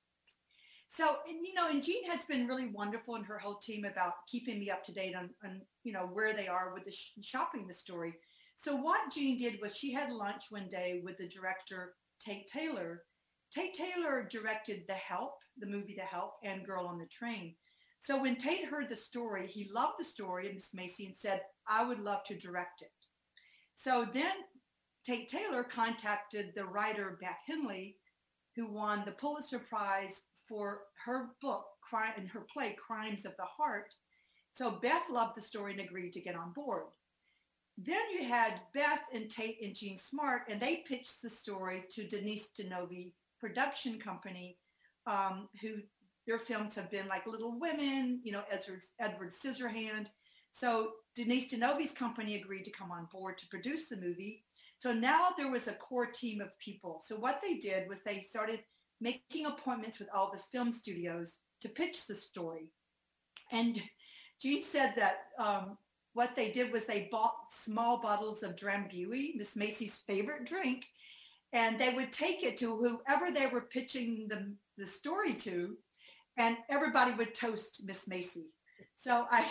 so, and, you know, and Jean has been really wonderful, and her whole team, about keeping me up to date on, on you know, where they are with the sh- shopping the story. So what Jean did was she had lunch one day with the director, Tate Taylor. Tate Taylor directed The Help, the movie The Help, and Girl on the Train. So when Tate heard the story, he loved the story of Miss Macy and said, I would love to direct it. So then Tate Taylor contacted the writer Beth Henley, who won the Pulitzer Prize for her book and her play, Crimes of the Heart. So Beth loved the story and agreed to get on board. Then you had Beth and Tate and Jean Smart, and they pitched the story to Denise Di Novi production company, um, who their films have been like Little Women, you know, Edward, Edward Scissorhand. So Denise Di Novi's company agreed to come on board to produce the movie. So now there was a core team of people. So what they did was they started making appointments with all the film studios to pitch the story. And Jean said that um, what they did was they bought small bottles of Drambuie, Miss Macy's favorite drink, and they would take it to whoever they were pitching the, the story to, and everybody would toast Miss Macy. So I,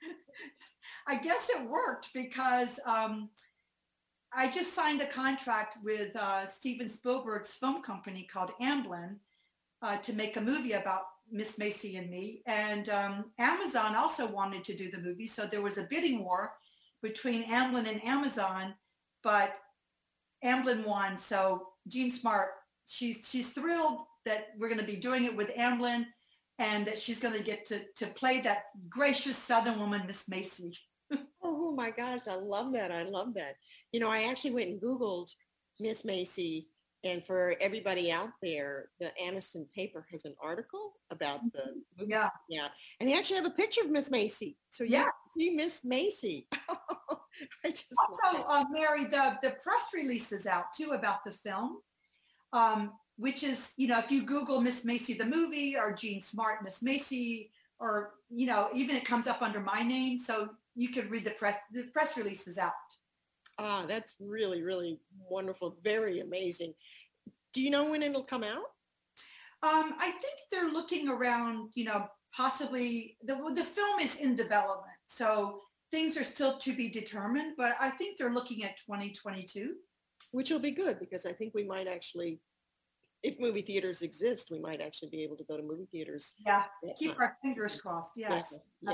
I guess it worked because um, I just signed a contract with uh, Steven Spielberg's film company called Amblin uh, to make a movie about Miss Macy and me. And um, Amazon also wanted to do the movie. So there was a bidding war between Amblin and Amazon, but Amblin won. So Jean Smart, she's she's thrilled that we're going to be doing it with Amblin, and that she's going to get to to play that gracious Southern woman, Miss Macy. Oh my gosh, I love that. I love that. You know, I actually went and Googled Miss Macy, and for everybody out there, the Anniston paper has an article about the movie. Yeah. Yeah. And they actually have a picture of Miss Macy. So yeah, you see Miss Macy. I just also, uh, Mary, the, the press release is out too about the film, um, which is, you know, if you Google Miss Macy the movie or Jean Smart Miss Macy, or, you know, even it comes up under my name. So you can read the press, the press release is out. Ah, that's really, really wonderful. Very amazing. Do you know when it'll come out? Um, I think they're looking around, you know, possibly, the, the film is in development. So things are still to be determined, but I think they're looking at twenty twenty-two. Which will be good, because I think we might actually, if movie theaters exist, we might actually be able to go to movie theaters. Yeah, keep our fingers crossed. Yes, yes, absolutely.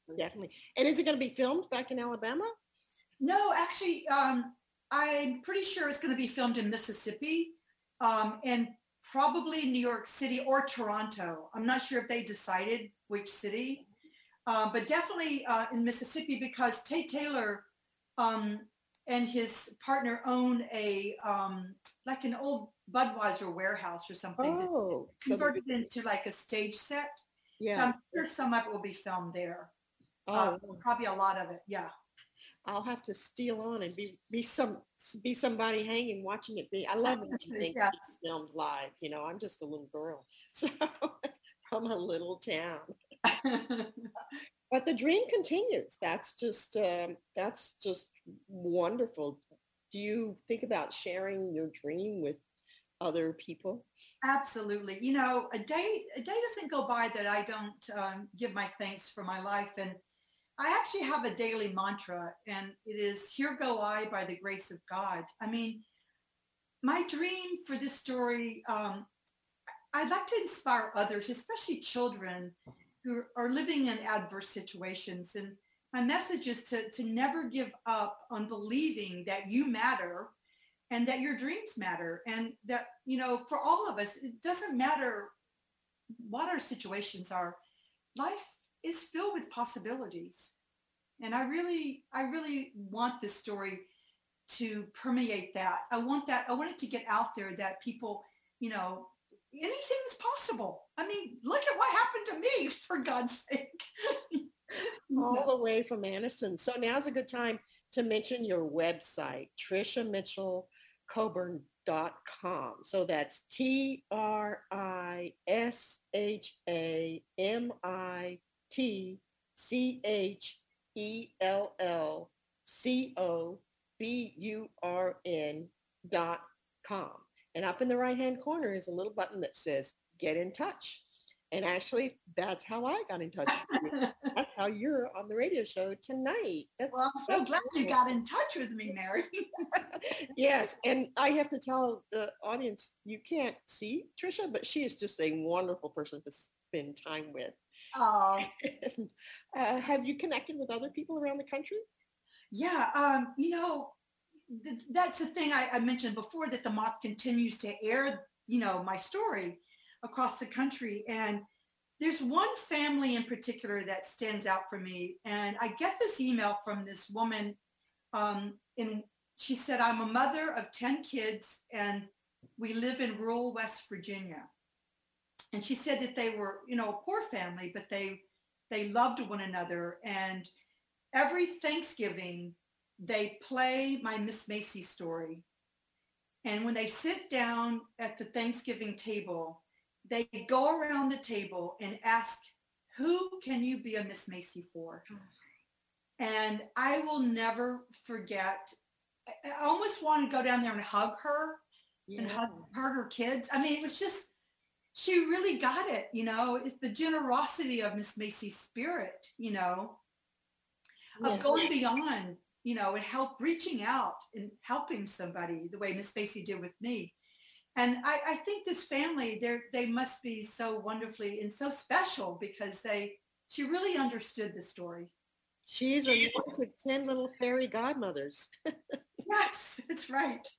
definitely. And is it going to be filmed back in Alabama? No, actually, um, I'm pretty sure it's going to be filmed in Mississippi, um, and probably New York City or Toronto. I'm not sure if they decided which city, uh, but definitely uh, in Mississippi, because Tate Taylor um, and his partner own a um, like an old Budweiser warehouse or something that Oh, so converted into like a stage set. So yeah. I'm sure some of it will be filmed there. Oh, Uh, probably a lot of it. Yeah. I'll have to steal on and be be some be somebody hanging watching it be. I love watching things Yes. being filmed live. You know, I'm just a little girl, so from a little town. But the dream continues. That's just um, that's just wonderful. Do you think about sharing your dream with other people? Absolutely. You know, a day a day doesn't go by that I don't um, give my thanks for my life. And I actually have a daily mantra, and it is, "Here go I by the grace of God." I mean, my dream for this story, um, I'd like to inspire others, especially children who are living in adverse situations. And my message is to, to never give up on believing that you matter and that your dreams matter. And that, you know, for all of us, it doesn't matter what our situations are. Life is filled with possibilities. And I really, I really want this story to permeate that. I want that, I want it to get out there that people, you know, anything is possible. I mean, look at what happened to me, for God's sake. All the way from Anniston. So now's a good time to mention your website, Trisha Mitchell Coburn dot com. So that's T R I S H A M I T C H E L L C O B U R N dot com. And up in the right-hand corner is a little button that says, get in touch. And actually, that's how I got in touch with you. That's how you're on the radio show tonight. That's, Well, I'm so glad you got in touch with me, Mary. Yes, and I have to tell the audience, you can't see Trisha, but she is just a wonderful person to spend time with. Oh, uh, have you connected with other people around the country? yeah. Um, you know, th- that's the thing I, I mentioned before, that the Moth continues to air, you know, my story across the country. And there's one family in particular that stands out for me. And I get this email from this woman, um, and she said, "I'm a mother of ten kids and we live in rural West Virginia." And she said that they were, you know, a poor family, but they they loved one another. And every Thanksgiving, they play my Miss Macy story. And when they sit down at the Thanksgiving table, they go around the table and ask, "Who can you be a Miss Macy for?" And I will never forget. I I almost want to go down there and hug her Yeah. and hug, hug her kids. I mean, it was just, she really got it, you know. It's the generosity of Miss Macy's spirit, you know, of Yeah. going beyond, you know, and help, reaching out and helping somebody the way Miss Macy did with me. And I, I think this family, they they must be so wonderfully and so special, because they, she really understood the story. She's a mix of ten little fairy godmothers. Yes, that's right.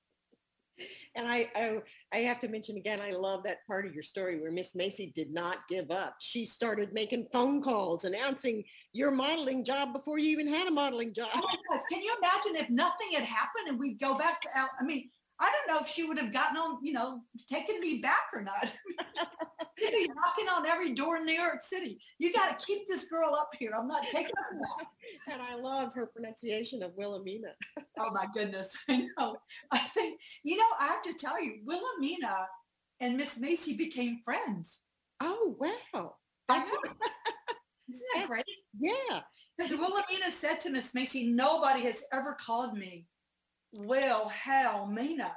And I, I I have to mention again, I love that part of your story where Miss Macy did not give up. She started making phone calls, announcing your modeling job before you even had a modeling job. Oh my gosh, can you imagine if nothing had happened and we'd go back to, Al- I mean, I don't know if she would have gotten on, you know, taken me back or not. She'd be knocking on every door in New York City. "You got to keep this girl up here. I'm not taking her back." And I loved her pronunciation of Wilhelmina. Oh my goodness, I know. I think, you know, I have to tell you, Wilhelmina and Miss Macy became friends. Oh, wow. I know. Isn't that great? Yeah. Because Wilhelmina said to Miss Macy, "Nobody has ever called me Wilhelmina."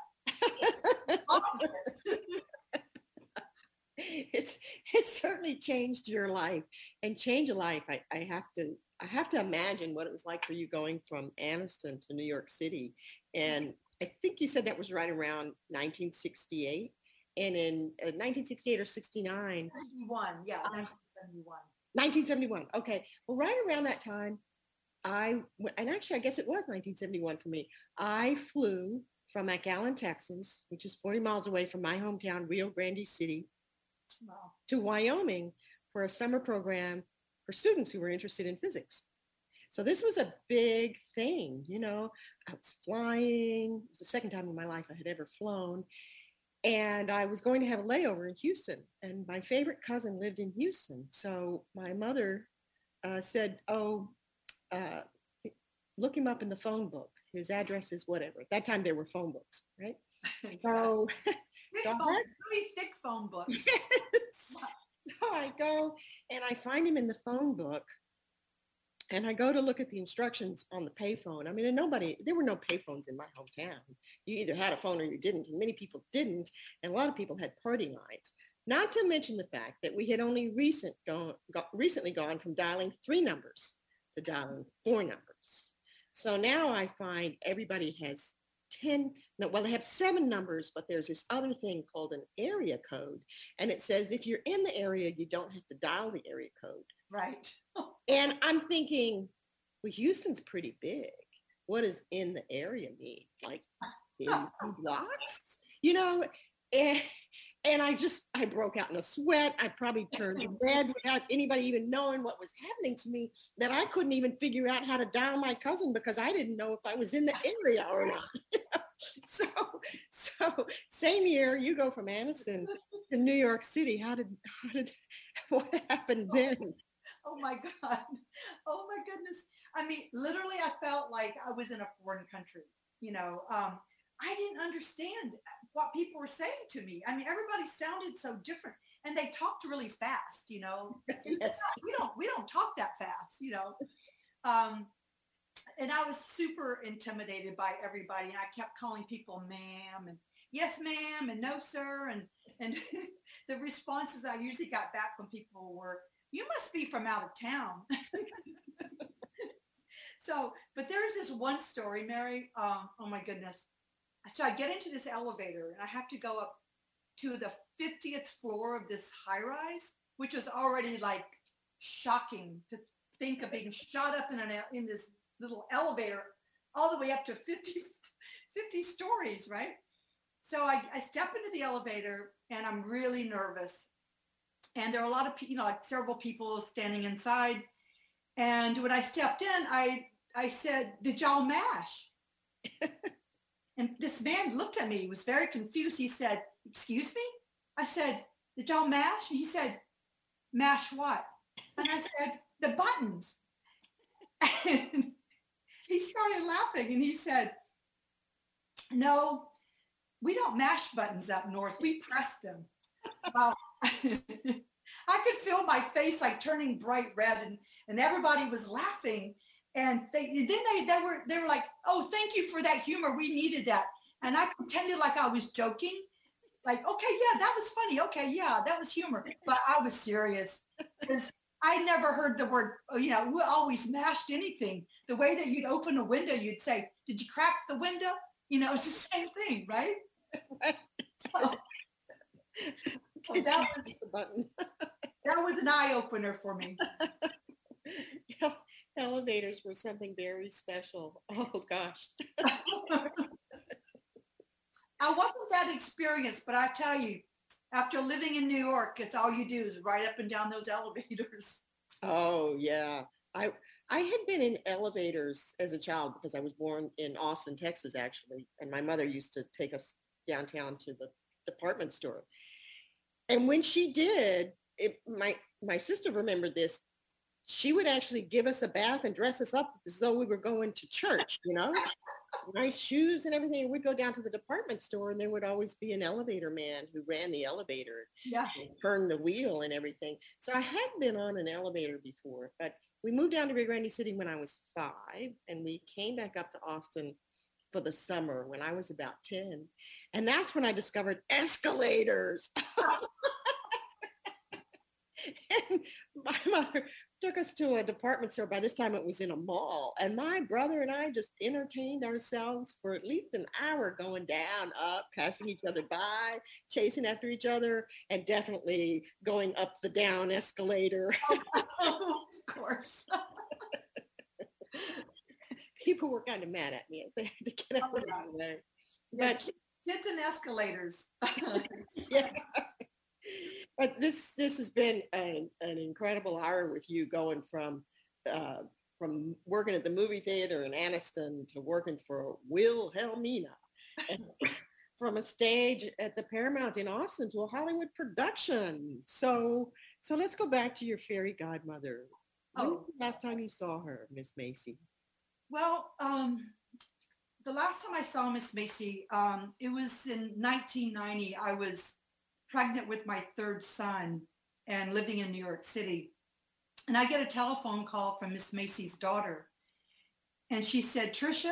It's it's certainly changed your life, and change a life. I, I have to I have to imagine what it was like for you going from Anniston to New York City. And I think you said that was right around nineteen sixty-eight. And in uh, nineteen sixty-eight or sixty-nine, seventy-one, yeah, Uh, nineteen seventy-one. nineteen seventy-one. Okay. Well, right around that time, I, and actually, I guess it was nineteen seventy-one for me. I flew from McAllen, Texas, which is forty miles away from my hometown, Rio Grande City, Wow. to Wyoming for a summer program for students who were interested in physics. So this was a big thing, you know. I was flying. It was the second time in my life I had ever flown. And I was going to have a layover in Houston. And my favorite cousin lived in Houston. So my mother uh, said, oh, uh, look him up in the phone book. His address is whatever. At that time, there were phone books, right? So, thick so, phone, I, really thick phone books. so I go and I find him in the phone book. And I go to look at the instructions on the payphone. I mean, and nobody, there were no payphones in my hometown. You either had a phone or you didn't. And many people didn't. And a lot of people had party lines. Not to mention the fact that we had only recent gone, got, recently gone from dialing three numbers to dialing four numbers. So now I find everybody has ten, no, well, they have seven numbers, but there's this other thing called an area code. And it says if you're in the area, you don't have to dial the area code. Right. And I'm thinking, well, Houston's pretty big. What does in the area mean? Like in two blocks? You know, and, and I just, I broke out in a sweat. I probably turned red without anybody even knowing what was happening to me, that I couldn't even figure out how to dial my cousin because I didn't know if I was in the area or not. so, so same year, you go from Anniston to New York City. How did, how did, what happened then? Oh my God. Oh my goodness. I mean, literally, I felt like I was in a foreign country. You know, um, I didn't understand what people were saying to me. I mean, everybody sounded so different and they talked really fast, you know. Yes. We don't, we don't talk that fast, you know. Um, and I was super intimidated by everybody. And I kept calling people ma'am and yes, ma'am, and no, sir. And, and the responses I usually got back from people were, you must be from out of town. So, but there's this one story, Mary. Um, oh my goodness. So I get into this elevator and I have to go up to the fiftieth floor of this high rise, which was already like shocking to think of being shot up in an in this little elevator all the way up to fifty, fifty stories, right? So I, I step into the elevator and I'm really nervous. And there are a lot of, you know, like several people standing inside. And when I stepped in, I, I said, did y'all mash? And this man looked at me. He was very confused. He said, excuse me? I said, did y'all mash? And he said, mash what? And I said, the buttons. And he started laughing and he said, no, we don't mash buttons up north. We press them. Well, I could feel my face like turning bright red, and, and everybody was laughing. And they, then they, they were they were like, oh, thank you for that humor. We needed that. And I pretended like I was joking. Like, okay, yeah, that was funny. Okay, yeah, that was humor. But I was serious because I never heard the word, you know, we always mashed anything. The way that you'd open a window, you'd say, did you crack the window? You know, it's the same thing, right? So, so that was the button. That was an eye opener for me. Yeah, elevators were something very special. Oh gosh. I wasn't that experienced, but I tell you, after living in New York, it's all you do is ride up and down those elevators. Oh yeah. I I had been in elevators as a child because I was born in Austin, Texas, actually. And my mother used to take us downtown to the department store. And when she did, it, my my sister remembered this. She would actually give us a bath and dress us up as though we were going to church, you know, nice shoes and everything. And we'd go down to the department store and there would always be an elevator man who ran the elevator, yeah, and turned the wheel and everything. So I had been on an elevator before, but we moved down to Rio Grande City when I was five, and we came back up to Austin for the summer when I was about ten. And that's when I discovered escalators. And my mother took us to a department store. By this time it was in a mall. And my brother and I just entertained ourselves for at least an hour going down, up, passing each other by, chasing after each other, and definitely going up the down escalator. Oh, of course. People were kind of mad at me. They had to get out Oh, of yeah. the way. Yeah, But kids and escalators. yeah. But this this has been an, an incredible hour with you, going from uh, from working at the movie theater in Anniston to working for Wilhelmina, and from a stage at the Paramount in Austin to a Hollywood production. So so let's go back to your fairy godmother. When Oh. was the last time you saw her, Miss Macy? Well, um, the last time I saw Miss Macy, um, it was in nineteen ninety. I was pregnant with my third son and living in New York City. And I get a telephone call from Miss Macy's daughter. And she said, Trisha,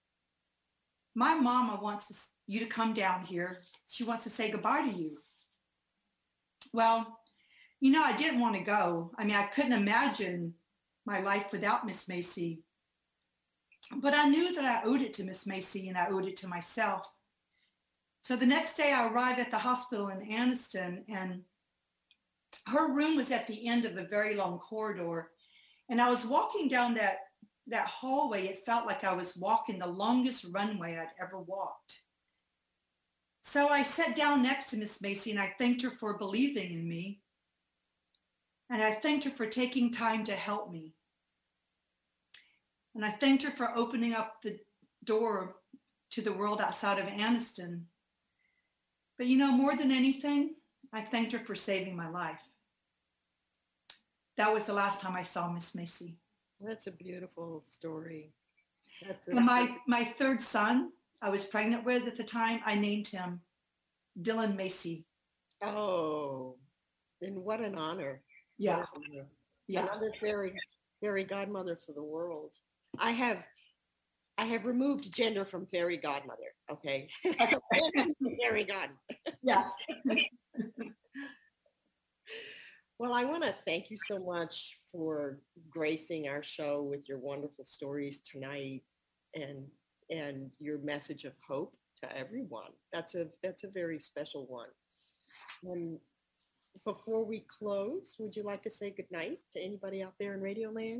my mama wants to, you to come down here. She wants to say goodbye to you. Well, you know, I didn't want to go. I mean, I couldn't imagine my life without Miss Macy. But I knew that I owed it to Miss Macy and I owed it to myself. So the next day I arrived at the hospital in Anniston, and her room was at the end of a very long corridor. And I was walking down that, that hallway. It felt like I was walking the longest runway I'd ever walked. So I sat down next to Miss Macy and I thanked her for believing in me. And I thanked her for taking time to help me. And I thanked her for opening up the door to the world outside of Anniston. But you know, more than anything, I thanked her for saving my life. That was the last time I saw Miss Macy. That's a beautiful story. That's a, And my, my third son I was pregnant with at the time, I named him Dylan Macy. oh, and what an honor. Yeah, What an honor. yeah. Another fairy, fairy godmother for the world. I have, I have removed gender from fairy godmother. Okay, so fairy god. Yes. Well, I want to thank you so much for gracing our show with your wonderful stories tonight, and and your message of hope to everyone. That's a that's a very special one. And before we close, would you like to say goodnight to anybody out there in Radio Land?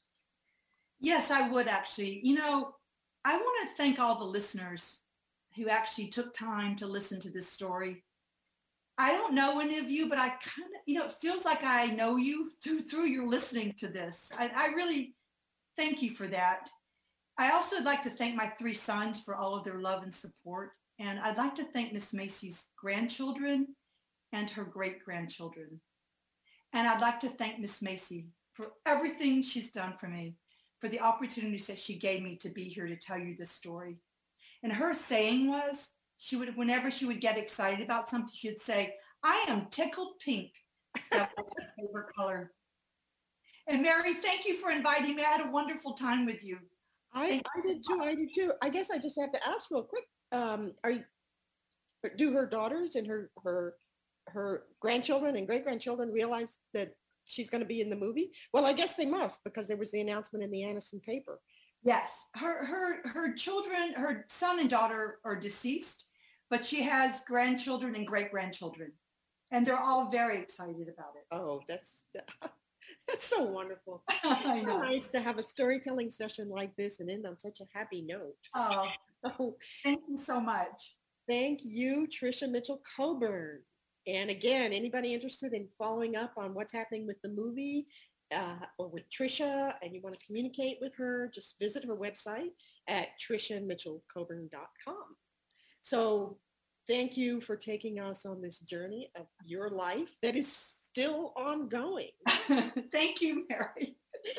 Yes, I would actually. You know, I want to thank all the listeners who actually took time to listen to this story. I don't know any of you, but I kind of, you know, it feels like I know you through through your listening to this. I, I really thank you for that. I also would like to thank my three sons for all of their love and support. And I'd like to thank Miss Macy's grandchildren and her great-grandchildren. And I'd like to thank Miss Macy for everything she's done for me, for the opportunities that she gave me to be here to tell you this story. And her saying was, she would, whenever she would get excited about something, she'd say, I am tickled pink. That was her favorite color. And Mary, thank you for inviting me. I had a wonderful time with you. I, I did too. I did too. I guess I just have to ask real quick. Um, are you, do her daughters and her her her grandchildren and great grandchildren realize that she's going to be in the movie? Well, I guess they must, because there was the announcement in the Anniston paper. Yes, her her her children, her son and daughter are deceased, but she has grandchildren and great grandchildren, and they're all very excited about it. Oh, that's that's so wonderful. I So know. nice to have a storytelling session like this and end on such a happy note. Oh, So thank you so much. thank you, Trisha Mitchell Coburn. And again, anybody interested in following up on what's happening with the movie uh, or with Trisha, and you want to communicate with her, just visit her website at trisha mitchell coburn dot com. So thank you for taking us on this journey of your life that is still ongoing. Thank you, Mary.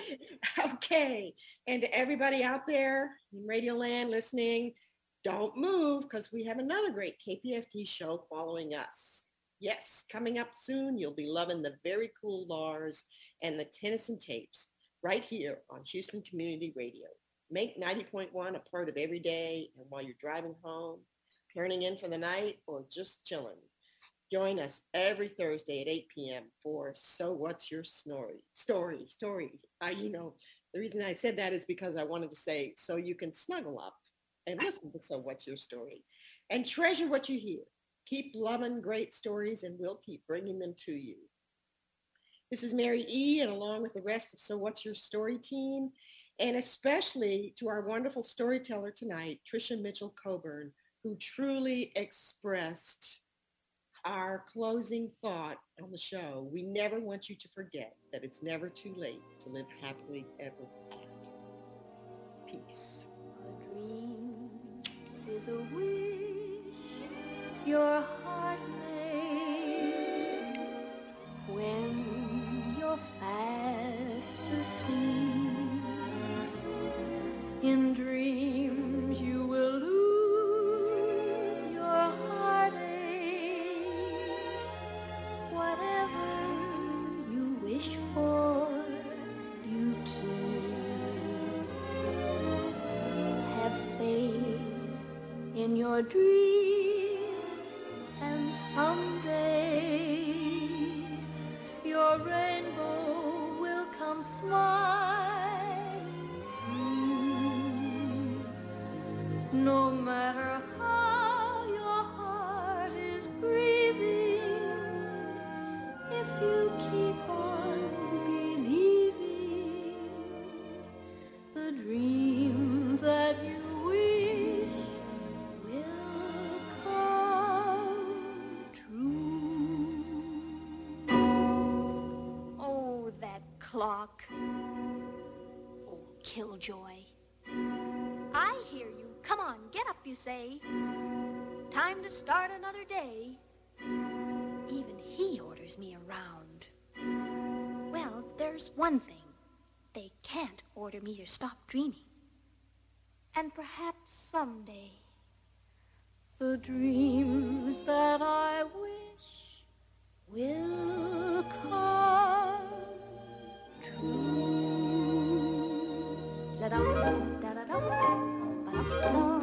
Okay. And to everybody out there in Radio Land listening, don't move, because we have another great K P F T show following us. Yes, coming up soon, you'll be loving the very cool Lars and the Tennyson tapes right here on Houston Community Radio. Make ninety point one a part of every day, and while you're driving home, turning in for the night, or just chilling. Join us every Thursday at eight p.m. for So What's Your Story? Story, story. I, you know, the reason I said that is because I wanted to say so you can snuggle up and listen to So What's Your Story and treasure what you hear. Keep loving great stories and we'll keep bringing them to you. This is Mary E. and along with the rest of So What's Your Story team, and especially to our wonderful storyteller tonight, Tricia Mitchell Coburn, who truly expressed our closing thought on the show. We never want you to forget that it's never too late to live happily ever after. Peace. A dream is a wish your heart makes when you're fast asleep. In dreams you will lose your heartaches. Whatever you wish for, you keep. Have faith in your dreams, and someday your rainbow will come smiling through. No matter how your heart is grieving, if you keep on believing, the dream that you wish will come true. Oh, that clock. Oh, Killjoy. I hear you. Come on, get up, you say. Time to start another day. Even he orders me around. Well, there's one thing. They can't order me to stop dreaming. And perhaps someday, the dreams that I wish will come true. La-dum, da-da-dum, ba-dum,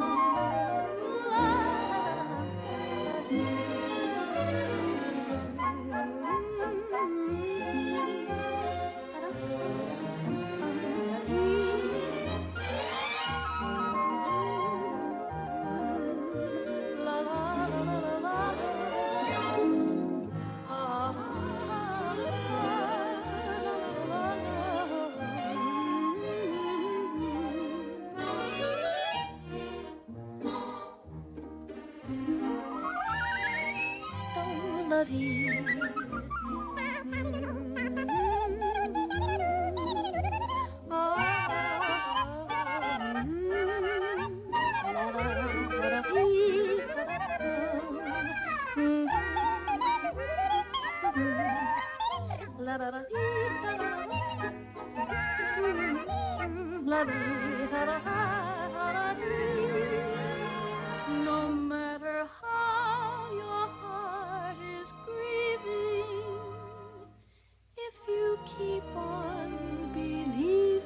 no matter how your heart is grieving, if you keep on believing,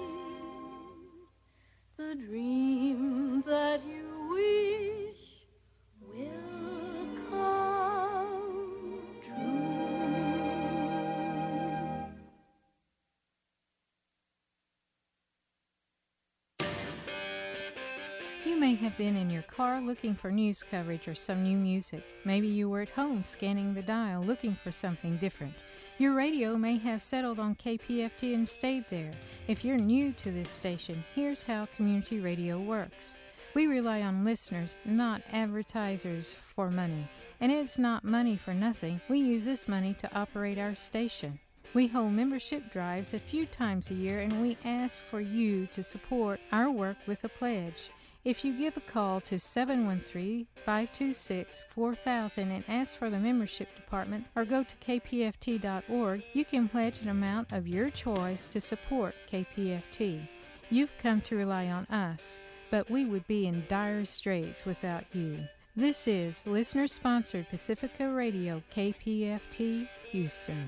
the dream that you wish will come true. You may have been in your car looking for news coverage or some new music. Maybe you were at home scanning the dial looking for something different. Your radio may have settled on K P F T and stayed there. If you're new to this station, here's how community radio works. We rely on listeners, not advertisers, for money. And it's not money for nothing. We use this money to operate our station. We hold membership drives a few times a year, and we ask for you to support our work with a pledge. If you give a call to seven one three, five two six, four thousand and ask for the membership department, or go to k p f t dot org, you can pledge an amount of your choice to support K P F T. You've come to rely on us, but we would be in dire straits without you. This is listener-sponsored Pacifica Radio, K P F T, Houston.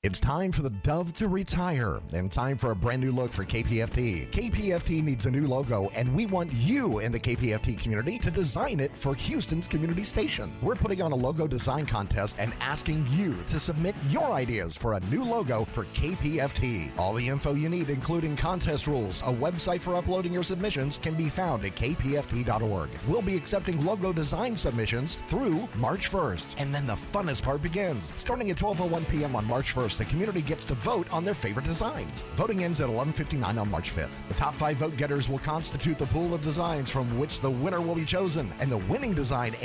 It's time for the Dove to retire and time for a brand new look for K P F T. K P F T needs a new logo, and we want you in the K P F T community to design it for Houston's community station. We're putting on a logo design contest and asking you to submit your ideas for a new logo for K P F T. All the info you need, including contest rules, a website for uploading your submissions, can be found at K P F T dot org. We'll be accepting logo design submissions through March first, and then the funnest part begins. Starting at twelve oh one p.m. on March first, the community gets to vote on their favorite designs. Voting ends at eleven fifty-nine on March fifth. The top five vote getters will constitute the pool of designs from which the winner will be chosen, and the winning design